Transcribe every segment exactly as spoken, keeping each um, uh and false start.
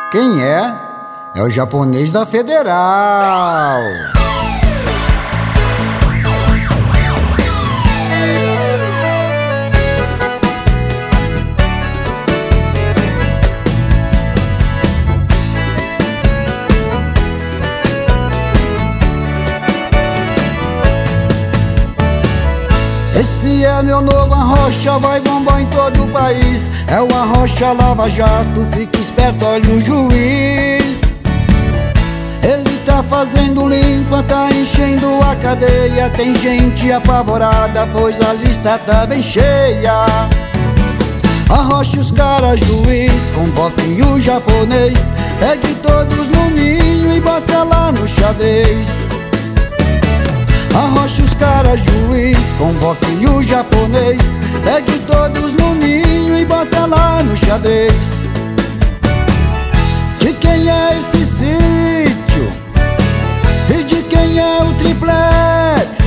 Quem é? É o japonês da Federal. Esse é meu novo Arrocha, vai bombar em todo o país. É o Arrocha Lava Jato, fique esperto, olha o juiz. Ele tá fazendo limpa, tá enchendo a cadeia. Tem gente apavorada, pois a lista tá bem cheia. Arrocha os caras, juiz, convoque o japonês. Pegue todos no ninho e bota lá no xadrez. Arrocha os caras, juiz, convoque o japonês. Pegue todos no ninho e bota lá no xadrez. De quem é esse sítio? E de quem é o triplex?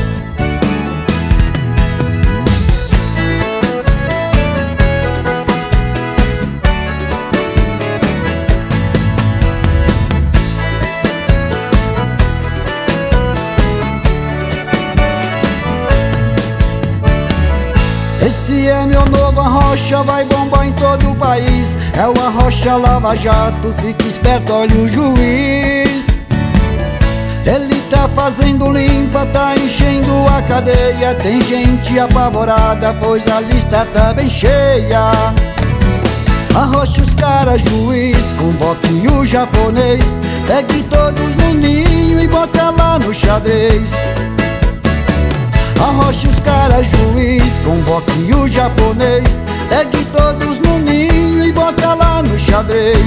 Esse é meu novo Arrocha, vai bombar em todo o país. É o Arrocha Lava Jato, fique esperto, olha o juiz. Ele tá fazendo limpa, tá enchendo a cadeia. Tem gente apavorada, pois a lista tá bem cheia. Arrocha os caras, juiz, convoque o japonês. Pegue todos no ninho e bota lá no xadrez. Arrocha os caras, juiz, convoque o japonês. Pegue todos no ninho e bota lá no xadrez.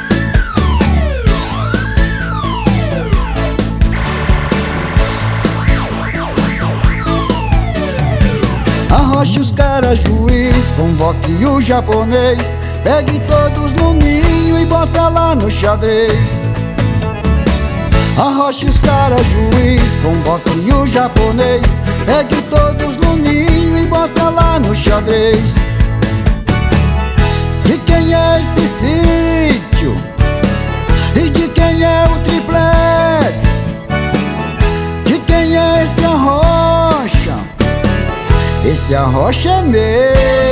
Arrocha os caras, juiz, convoque o japonês. Pegue todos no ninho e bota lá no xadrez. Arrocha os caras, juiz, convoque o japonês. Pegue todos no ninho e bota lá no xadrez. De quem é esse sítio? E de quem é o triplex? De quem é esse Arrocha? Esse Arrocha é meu.